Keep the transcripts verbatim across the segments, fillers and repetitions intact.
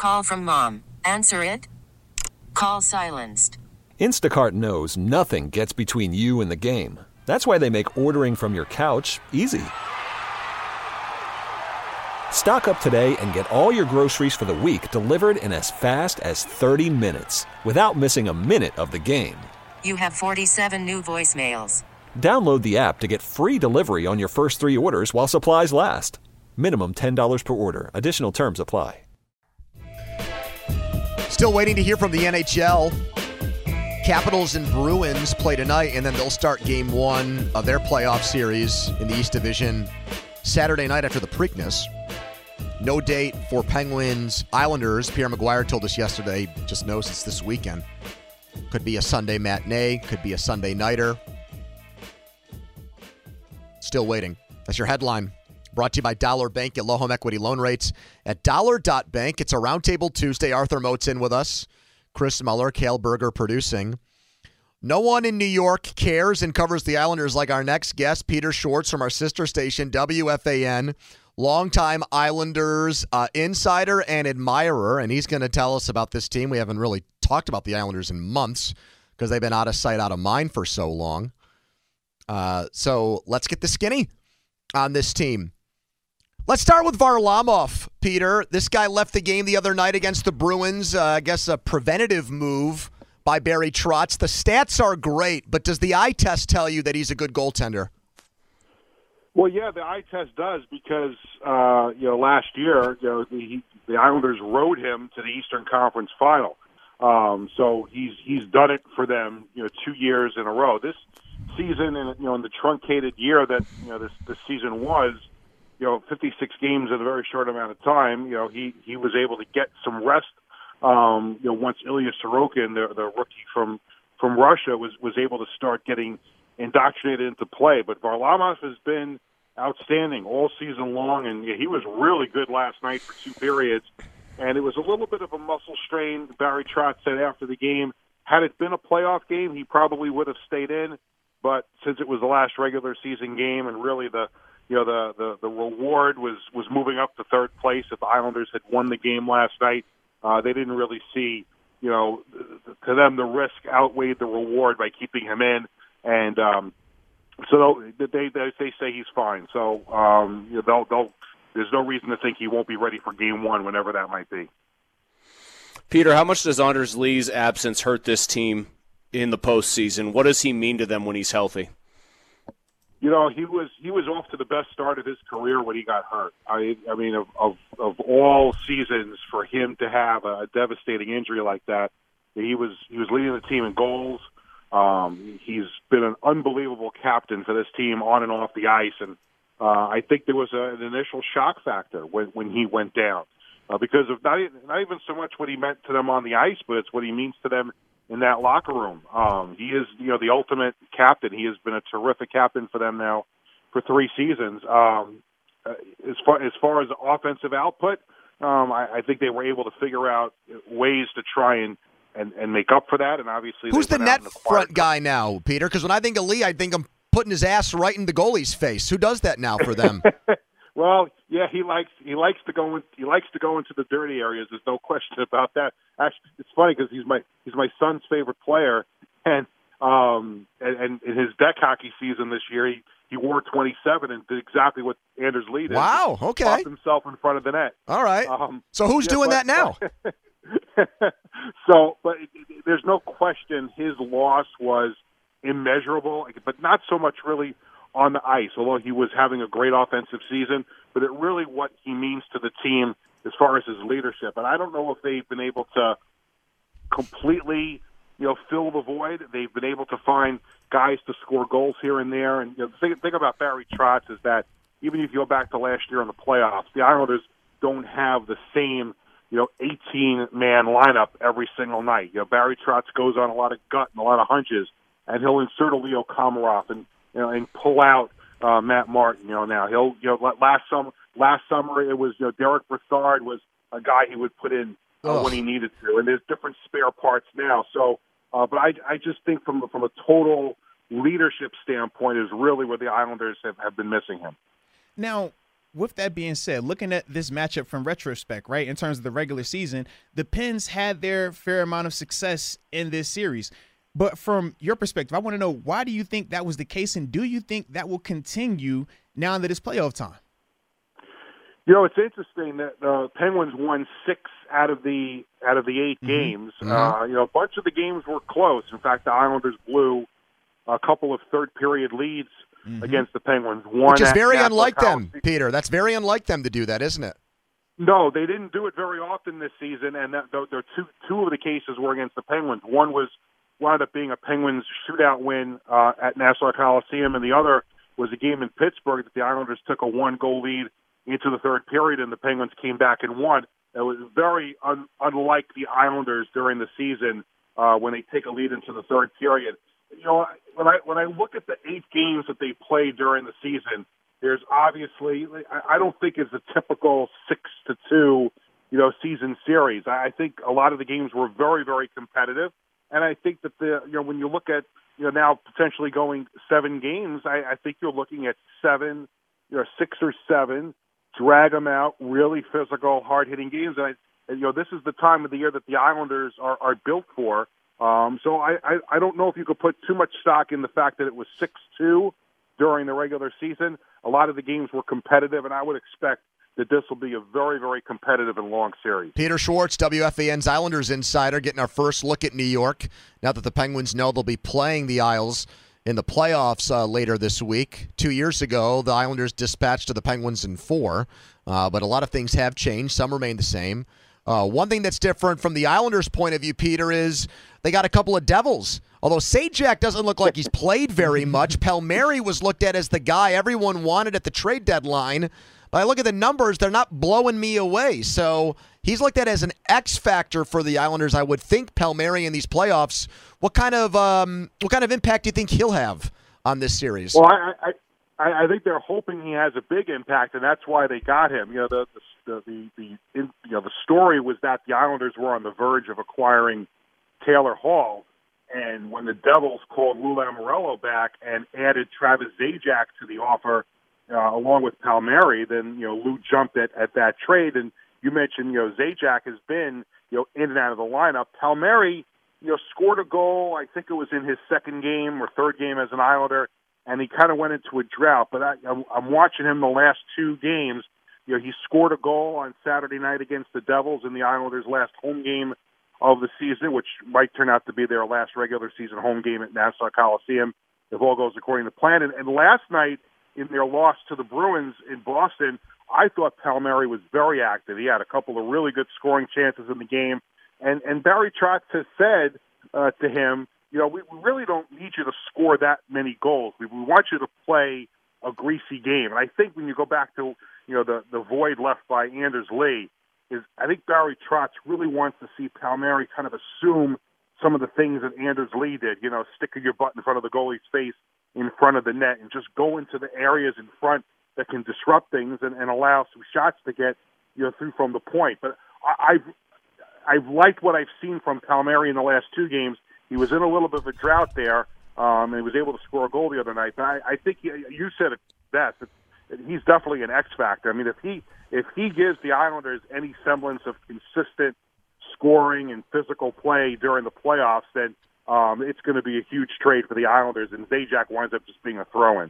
Call from mom. Answer it. Call silenced. Instacart knows nothing gets between you and the game. That's why they make ordering from your couch easy. Stock up today and get all your groceries for the week delivered in as fast as thirty minutes without missing a minute of the game. You have forty-seven new voicemails. Download the app to get free delivery on your first three orders while supplies last. Minimum ten dollars per order. Additional terms apply. Still waiting to hear from the N H L. Capitals and Bruins play tonight, and then they'll start game one of their playoff series in the East Division Saturday night after the Preakness. No date for Penguins Islanders. Pierre McGuire told us yesterday, just knows it's this weekend. Could be a Sunday matinee, could be a Sunday nighter. Still waiting. That's your headline. Brought to you by Dollar Bank. Get low home equity loan rates at dollar dot bank. It's a Roundtable Tuesday. Arthur Mote's in with us. Chris Muller, Cale Berger producing. No one in New York cares and covers the Islanders like our next guest, Peter Schwartz from our sister station, W F A N. Longtime Islanders uh, insider and admirer, and he's going to tell us about this team. We haven't really talked about the Islanders in months because they've been out of sight, out of mind for so long. Uh, so let's get the skinny on this team. Let's start with Varlamov, Peter. This guy left the game the other night against the Bruins. Uh, I guess a preventative move by Barry Trotz. The stats are great, but does the eye test tell you that he's a good goaltender? Well, yeah, the eye test does because uh, you know last year you know the, the Islanders rode him to the Eastern Conference Final. Um, so he's he's done it for them, you know, two years in a row. This season, and you know, in the truncated year that you know this this season was, you know, fifty-six games in a very short amount of time. You know, he he was able to get some rest. Um, you know, once Ilya Sorokin, the the rookie from from Russia, was was able to start getting indoctrinated into play. But Varlamov has been outstanding all season long, and he was really good last night for two periods. And it was a little bit of a muscle strain, Barry Trotz said after the game. Had it been a playoff game, he probably would have stayed in. But since it was the last regular season game, and really the you know the the, the reward was, was moving up to third place if the Islanders had won the game last night, uh, they didn't really see, you know, to them the risk outweighed the reward by keeping him in. And um, so they, they they say he's fine. So um, you know, they'll, they'll, there's no reason to think he won't be ready for game one, whenever that might be. Peter, how much does Anders Lee's absence hurt this team in the postseason? What does he mean to them when he's healthy? You know, he was he was off to the best start of his career when he got hurt. I I mean, of of, of all seasons, for him to have a devastating injury like that, he was he was leading the team in goals. Um, he's been an unbelievable captain for this team on and off the ice, and uh, I think there was a, an initial shock factor when, when he went down uh, because of not, not even so much what he meant to them on the ice, but it's what he means to them in that locker room. Um, he is, you know, the ultimate captain. He has been a terrific captain for them now for three seasons. Um, as far as far as offensive output, um, I, I think they were able to figure out ways to try and. And, and make up for that, and obviously who's the net front guy now, Peter? Because when I think of Lee, I think I'm putting his ass right in the goalie's face. Who does that now for them? Well, yeah, he likes he likes to go in, he likes to go into the dirty areas. There's no question about that. Actually, it's funny because he's my he's my son's favorite player, and um and, and in his deck hockey season this year, he, he wore twenty-seven and did exactly what Anders Lee did. Wow, okay, popped himself in front of the net. All right. Um, so who's yeah, doing but, that now? So, but there's no question his loss was immeasurable, but not so much really on the ice, although he was having a great offensive season, but it really what he means to the team as far as his leadership. And I don't know if they've been able to completely, you know, fill the void. They've been able to find guys to score goals here and there. And you know, the thing, thing about Barry Trotz is that even if you go back to last year in the playoffs, the Islanders don't have the same, you know, eighteen-man lineup every single night. You know, Barry Trotz goes on a lot of gut and a lot of hunches, and he'll insert a Leo Komarov and you know and pull out uh, Matt Martin. You know, now he'll you know last summer last summer it was you know Derek Brassard was a guy he would put in uh, when he needed to, and there's different spare parts now. So, uh, but I I just think from from a total leadership standpoint is really where the Islanders have, have been missing him. Now, with that being said, looking at this matchup from retrospect, right, in terms of the regular season, the Pens had their fair amount of success in this series. But from your perspective, I want to know, why do you think that was the case, and do you think that will continue now that it's playoff time? You know, it's interesting that the Penguins won six out of the out of the eight mm-hmm. games. Mm-hmm. Uh, you know, a bunch of the games were close. In fact, the Islanders blew a couple of third-period leads mm-hmm. against the Penguins. One Which is very unlike them, Peter. That's very unlike them to do that, isn't it? No, they didn't do it very often this season, and that, the, the two two of the cases were against the Penguins. One was wound up being a Penguins shootout win uh, at Nassau Coliseum, and the other was a game in Pittsburgh that the Islanders took a one-goal lead into the third period, and the Penguins came back and won. It was very un- unlike the Islanders during the season uh, when they take a lead into the third period. You know, when I when I look at the eight games that they played during the season, there's obviously, I, I don't think it's a typical six to two, you know, season series. I, I think a lot of the games were very, very competitive, and I think that the you know when you look at you know now potentially going seven games, I, I think you're looking at seven, you know, six or seven. Drag them out, really physical, hard-hitting games. And, I, and, you know, this is the time of the year that the Islanders are, are built for. Um, so I, I, I don't know if you could put too much stock in the fact that it was six two during the regular season. A lot of the games were competitive, and I would expect that this will be a very, very competitive and long series. Peter Schwartz, W F A N's Islanders insider, getting our first look at New York. Now that the Penguins know they'll be playing the Isles in the playoffs uh, later this week. Two years ago, the Islanders dispatched to the Penguins in four, uh, but a lot of things have changed. Some remain the same. Uh, one thing that's different from the Islanders' point of view, Peter, is they got a couple of Devils. Although Zajac doesn't look like he's played very much, Palmieri was looked at as the guy everyone wanted at the trade deadline. But I look at the numbers, they're not blowing me away. So he's looked at as an X factor for the Islanders. I would think Palmieri in these playoffs. What kind of um, what kind of impact do you think he'll have on this series? Well, I I, I think they're hoping he has a big impact, and that's why they got him. You know, the the the, the in, you know the story was that the Islanders were on the verge of acquiring Taylor Hall, and when the Devils called Lou Lamoriello back and added Travis Zajac to the offer, Uh, along with Palmieri, then, you know, Lou jumped at, at that trade. And you mentioned, you know, Zajac has been, you know, in and out of the lineup. Palmieri, you know, scored a goal. I think it was in his second game or third game as an Islander, and he kind of went into a drought. But I, I'm, I'm watching him the last two games. You know, he scored a goal on Saturday night against the Devils in the Islanders' last home game of the season, which might turn out to be their last regular season home game at Nassau Coliseum, if all goes according to plan. And, and last night, in their loss to the Bruins in Boston, I thought Palmieri was very active. He had a couple of really good scoring chances in the game. And, and Barry Trotz has said uh, to him, you know, we, we really don't need you to score that many goals. We, we want you to play a greasy game. And I think when you go back to, you know, the, the void left by Anders Lee, is I think Barry Trotz really wants to see Palmieri kind of assume some of the things that Anders Lee did, you know, sticking your butt in front of the goalie's face in front of the net and just go into the areas in front that can disrupt things and, and allow some shots to get, you know, through from the point. But I, I've I've liked what I've seen from Palmieri in the last two games. He was in a little bit of a drought there, um, and he was able to score a goal the other night. But I, I think he, you said it best. It's, he's definitely an X factor. I mean, if he if he gives the Islanders any semblance of consistent scoring and physical play during the playoffs, then Um, it's going to be a huge trade for the Islanders, and Zajac winds up just being a throw-in.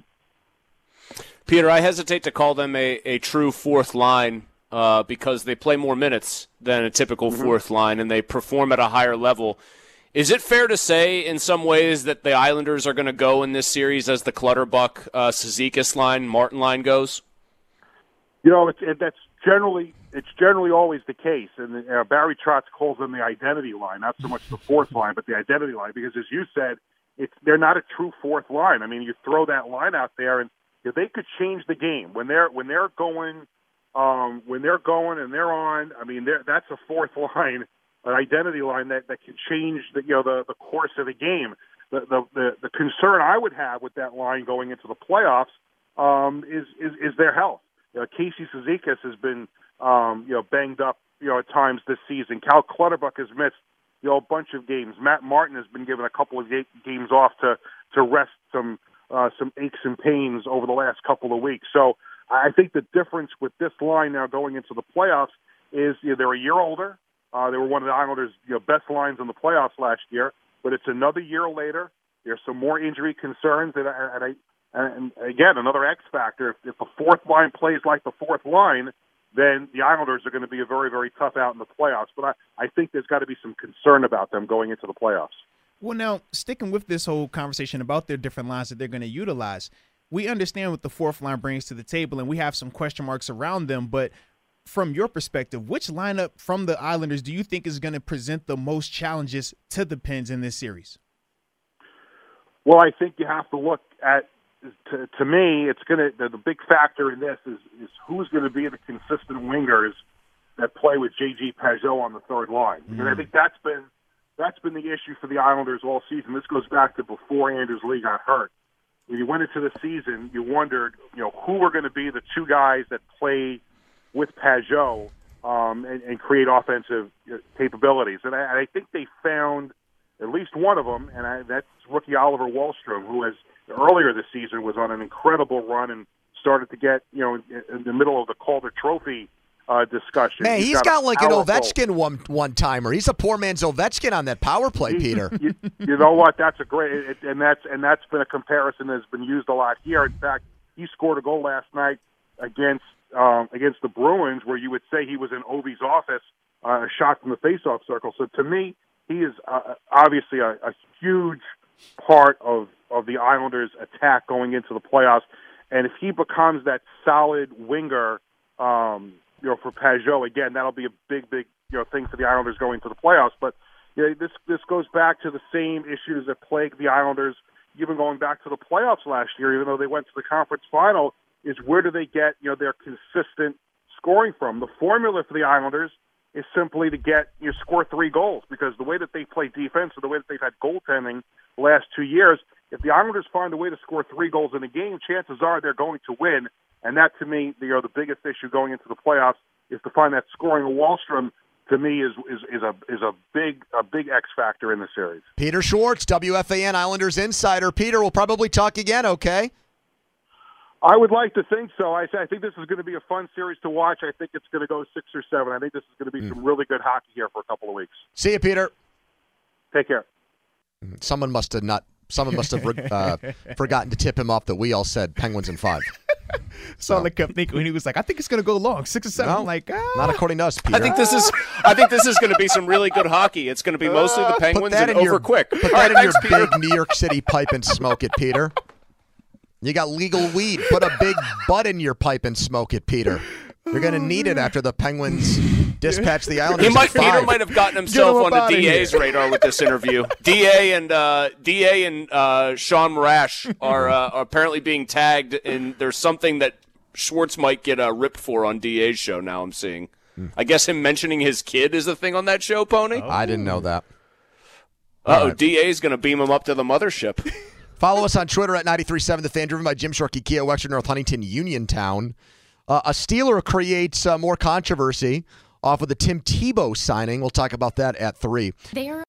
Peter, I hesitate to call them a, a true fourth line uh, because they play more minutes than a typical mm-hmm. fourth line, and they perform at a higher level. Is it fair to say in some ways that the Islanders are going to go in this series as the Clutterbuck, uh, Cizikas line, Martin line goes? You know, it's, it, that's generally it's generally always the case, and uh, Barry Trotz calls them the identity line, not so much the fourth line, but the identity line, because as you said, it's they're not a true fourth line. I mean, you throw that line out there, and if they could change the game when they're when they're going, um, when they're going and they're on. I mean, that's a fourth line, an identity line that, that can change the you know the, the course of the game. The, the the the concern I would have with that line going into the playoffs um, is, is is their health. You know, Casey Cizikas has been um, you know banged up you know at times this season. Cal Clutterbuck has missed you know a bunch of games. Matt Martin has been given a couple of games off to to rest some uh, some aches and pains over the last couple of weeks. So I think the difference with this line now going into the playoffs is you know, they're a year older. Uh, they were one of the Islanders' you know, best lines in the playoffs last year, but it's another year later. There's some more injury concerns, and, and, I, and again, another X factor. If, if the fourth line plays like the fourth line, then the Islanders are going to be a very, very tough out in the playoffs. But I, I think there's got to be some concern about them going into the playoffs. Well, now, sticking with this whole conversation about their different lines that they're going to utilize, we understand what the fourth line brings to the table, and we have some question marks around them. But from your perspective, which lineup from the Islanders do you think is going to present the most challenges to the Pens in this series? Well, I think you have to look at, to, to me, it's going to, the, the big factor in this is, is who's going to be the consistent wingers that play with J G Pageau on the third line. Mm-hmm. And I think that's been, that's been the issue for the Islanders all season. This goes back to before Anders Lee got hurt. When you went into the season, you wondered, you know, who were going to be the two guys that play with Pageau um, and, and create offensive capabilities. And I, and I think they found at least one of them, and I, that's rookie Oliver Wahlstrom, who has earlier this season was on an incredible run and started to get, you know, in, in the middle of the Calder Trophy uh, discussion. Man, he's, he's got, got like an powerful Ovechkin one one timer. He's a poor man's Ovechkin on that power play, Peter. you, you know what? That's a great, it, and that's and that's been a comparison that's been used a lot here. In fact, he scored a goal last night against um, against the Bruins, where you would say he was in Ovi's office, uh, a shot from the faceoff circle. So to me, he is uh, obviously a, a huge part of of the Islanders' attack going into the playoffs. And if he becomes that solid winger, um, you know, for Pageau, again, that'll be a big, big, you know, thing for the Islanders going to the playoffs. But you know, this this goes back to the same issues that plagued the Islanders, even going back to the playoffs last year. Even though they went to the conference final, is where do they get you know their consistent scoring from? The formula for the Islanders is simply to get you know, score three goals, because the way that they play defense or the way that they've had goaltending the last two years, if the Islanders find a way to score three goals in a game, chances are they're going to win. And that, to me, you know, the biggest issue going into the playoffs is to find that scoring. Wahlstrom, to me, is is is a is a big a big X factor in the series. Peter Schwartz, W F A N Islanders insider. Peter, we'll probably talk again. Okay. I would like to think so. I, I think this is going to be a fun series to watch. I think it's going to go six or seven. I think this is going to be mm. some really good hockey here for a couple of weeks. See you, Peter. Take care. Someone must have not. Someone must have uh, forgotten to tip him off that we all said Penguins in five. So I kept thinking when he was like, I think it's going to go long, six or seven. No, I'm like, ah. Not according to us, Peter. I think this is. I think this is going to be some really good hockey. It's going to be mostly the Penguins and over your, quick. Put that right, in thanks, your Peter. big New York City pipe and smoke it, Peter. You got legal weed. Put a big butt in your pipe and smoke it, Peter. You're going to need it after the Penguins dispatch the Islanders. He might, at five. Peter might have gotten himself on the D A's here. radar with this interview. D A and uh, D A and uh, Sean Marash are, uh, are apparently being tagged, and there's something that Schwartz might get uh, ripped for on D A's show. Now I'm seeing. I guess him mentioning his kid is the thing on that show, Pony. Oh. I didn't know that. Uh-oh, right. D A's going to beam him up to the mothership. Follow us on Twitter at ninety-three point seven The Fan, driven by Jim Shorkey Kia, Wexford, North Huntington, Uniontown. Uh, a Steeler creates uh, more controversy off of the Tim Tebow signing. We'll talk about that at three. They are